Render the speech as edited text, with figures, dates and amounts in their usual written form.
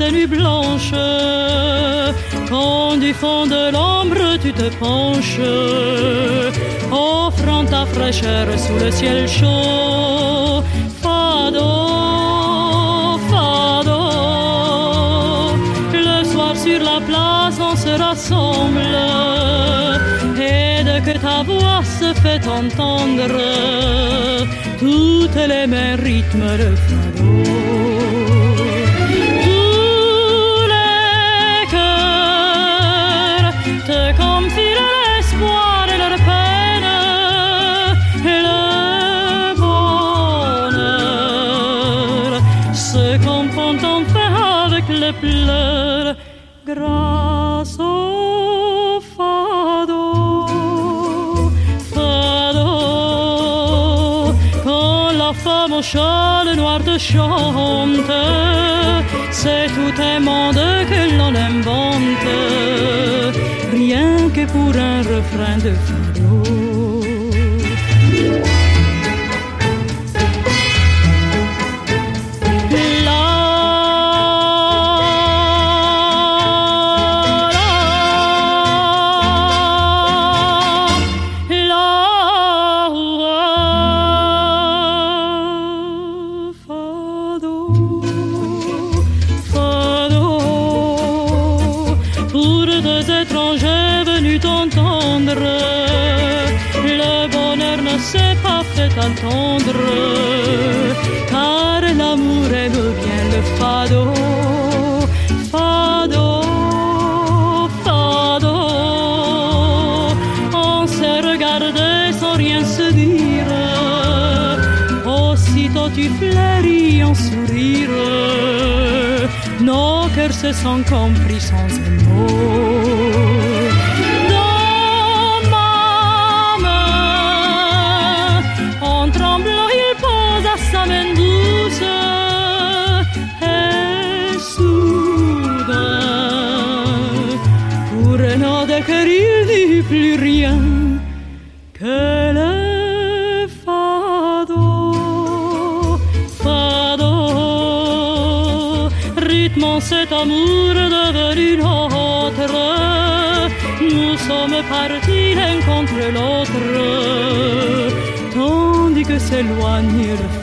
les nuits blanches, quand du fond de l'ombre tu te penches, offrant ta fraîcheur sous le ciel chaud. Fado, fado, le soir sur la place on se rassemble, et dès que ta voix se fait entendre, toutes les mains rythment le fado. Tous les cœurs te confient l'espoir et leur peine, et le bonheur se confond enfin avec les pleurs, grâce au fado. Femme au châle noir te chante, c'est tout un monde que l'on invente, rien que pour un refrain de fado. Attendre, car l'amour aime bien le fado, fado, fado. On s'est regardé sans rien se dire, aussitôt tu fleuris en sourire, nos cœurs se sont compris sans un mot. Sa main douce, et soudain, pour notre cœur il dit plus rien que le fado, fado, rythmant cet amour devenu nôtre, nous sommes partis l'un contre l'autre, tandis que s'éloigne le